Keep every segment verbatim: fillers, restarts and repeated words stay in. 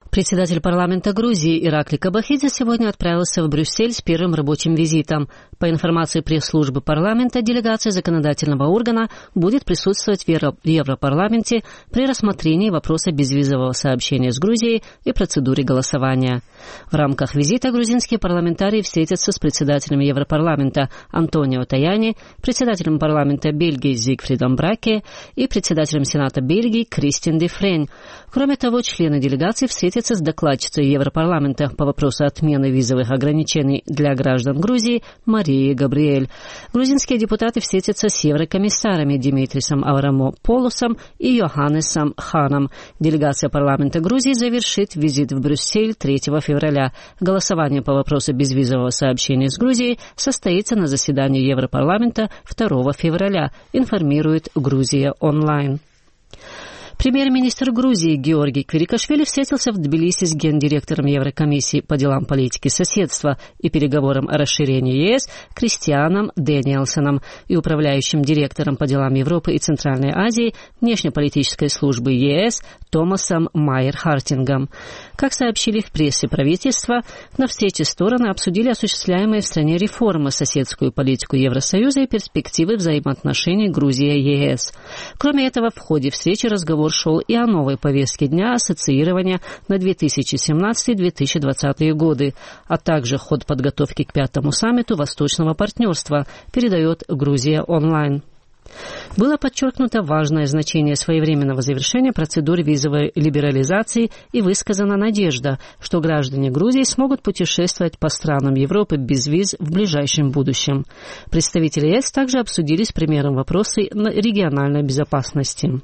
Председатель парламента Грузии Иракли Кабахидзе сегодня отправился в Брюссель с первым рабочим визитом. По информации пресс-службы парламента, делегация законодательного органа будет присутствовать в Европарламенте при рассмотрении вопроса безвизового сообщения с Грузией и процедуре голосования. В рамках визита грузинские парламентарии встретятся с председателем Европарламента Антонио Таяни, председателем парламента Бельгии Зигфридом Браке и председателем Сената Бельгии Кристин де Френь. Кроме того, члены делегации встретятся с докладчицей Европарламента по вопросу отмены визовых ограничений для граждан Грузии Марией Габриэль. Грузинские депутаты встретятся с еврокомиссарами Димитрисом Аврамополосом и Йоханнесом Ханом. Делегация парламента Грузии завершит визит в Брюссель третьего февраля. Голосование по вопросу безвизового сообщения с Грузией состоится на заседании Европарламента второго февраля, информирует Грузия онлайн. Премьер-министр Грузии Георгий Квирикашвили встретился в Тбилиси с гендиректором Еврокомиссии по делам политики соседства и переговорам о расширении ЕС Кристианом Дэниелсоном и управляющим директором по делам Европы и Центральной Азии внешнеполитической службы ЕС Томасом Майер-Хартингом. Как сообщили в прессе правительства, на встрече стороны обсудили осуществляемые в стране реформы, соседскую политику Евросоюза и перспективы взаимоотношений Грузия-ЕС. Кроме этого, в ходе встречи разговор шел и о новой повестке дня ассоциирования на две тысячи семнадцатый — две тысячи двадцатый годы, а также ход подготовки к пятому саммиту Восточного партнерства, передает Грузия онлайн. Было подчеркнуто важное значение своевременного завершения процедуры визовой либерализации и высказана надежда, что граждане Грузии смогут путешествовать по странам Европы без виз в ближайшем будущем. Представители ЕС также обсудили с премьером вопросы региональной безопасности.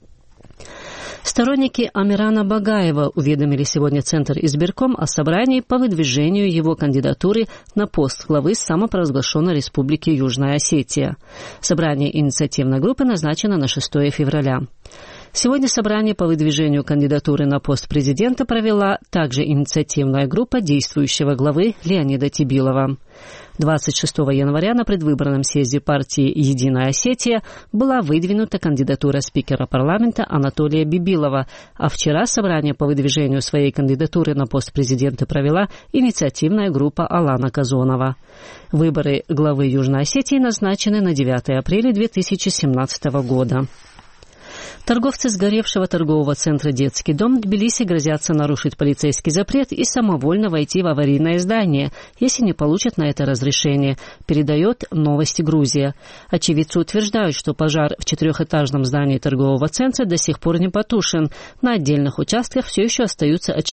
Сторонники Амирана Багаева уведомили сегодня Центр избирком о собрании по выдвижению его кандидатуры на пост главы самопровозглашенной Республики Южная Осетия. Собрание инициативной группы назначено на шестого февраля. Сегодня собрание по выдвижению кандидатуры на пост президента провела также инициативная группа действующего главы Леонида Тибилова. двадцать шестого января на предвыборном съезде партии «Единая Осетия» была выдвинута кандидатура спикера парламента Анатолия Бибилова, а вчера собрание по выдвижению своей кандидатуры на пост президента провела инициативная группа Алана Казонова. Выборы главы Южной Осетии назначены на девятого апреля две тысячи семнадцатого года. Торговцы сгоревшего торгового центра «Детский дом» в Тбилиси грозятся нарушить полицейский запрет и самовольно войти в аварийное здание, если не получат на это разрешение, передает «Новости Грузия». Очевидцы утверждают, что пожар в четырехэтажном здании торгового центра до сих пор не потушен. На отдельных участках все еще остаются очаги